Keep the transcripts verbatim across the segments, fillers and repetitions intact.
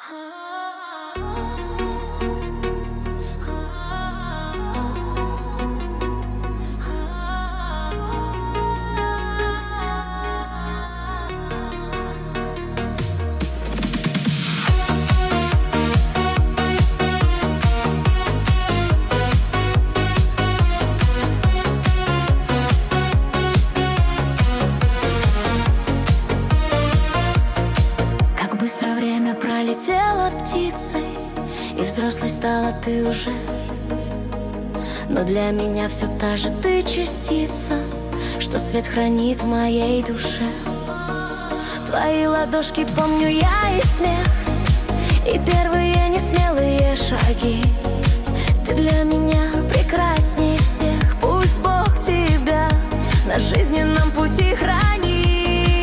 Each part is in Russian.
Быстро время пролетело птицей, и взрослой стала ты уже. Но для меня все та же ты частица, что свет хранит в моей душе. Твои ладошки помню я и смех, и первые несмелые шаги. Ты для меня прекрасней всех. Пусть Бог тебя на жизненном пути хранит.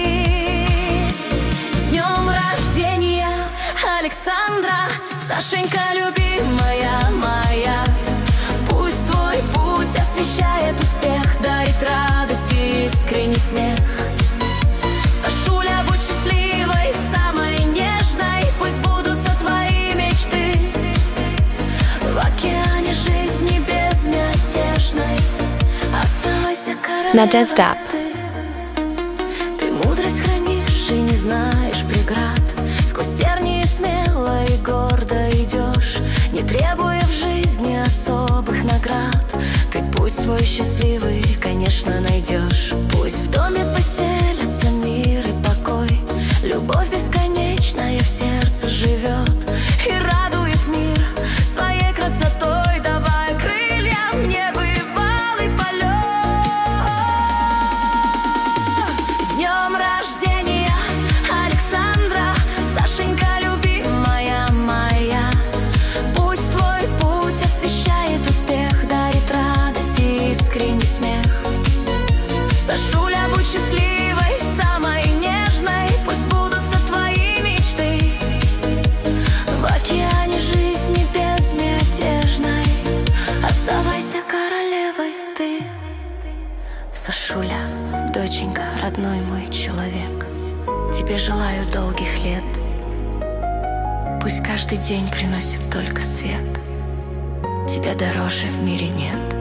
Александра, Сашенька, любимая моя, пусть твой путь освещает успех, дарит радость и искренний смех. Сашуля, будь счастливой, самой нежной, пусть сбудутся твои мечты. В океане жизни безмятежной оставайся королевой ты. Ты мудрость хранишь и не знаешь преград. Сквозь тернии смело и гордо идешь, не требуя в жизни особых наград. Ты путь свой счастливый, конечно, найдешь. Пусть в доме поселятся мир и покой, любовь бесконечная в сердце живет и радует мир своей красотой, давая крыльям небывалый полет. С днем рождения, Александра, Сашенька, любимая моя, пусть твой путь освещает успех, дарит радость и искренний смех. Сашуля, будь счастливой, самой нежной, пусть сбудутся твои мечты. В океане жизни безмятежной оставайся королевой ты. Сашуля, доченька, родной мой человек, тебе желаю долгих лет. Пусть каждый день приносит только свет, тебя дороже в мире нет.